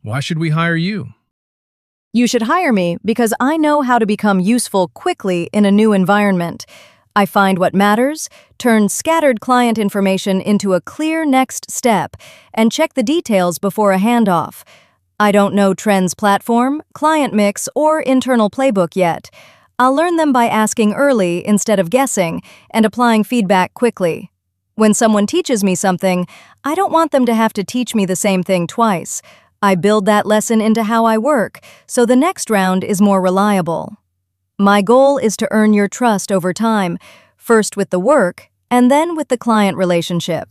Why should we hire you? You should hire me because I know how to become useful quickly in a new environment. I find what matters, turn scattered client information into a clear next step, and check the details before a handoff. I don't know trends platform, client mix, or internal playbook yet. I'll learn them by asking early instead of guessing and applying feedback quickly. When someone teaches me something, I don't want them to have to teach me the same thing twice. I build that lesson into how I work, so the next round is more reliable. My goal is to earn your trust over time, first with the work and then with the client relationship.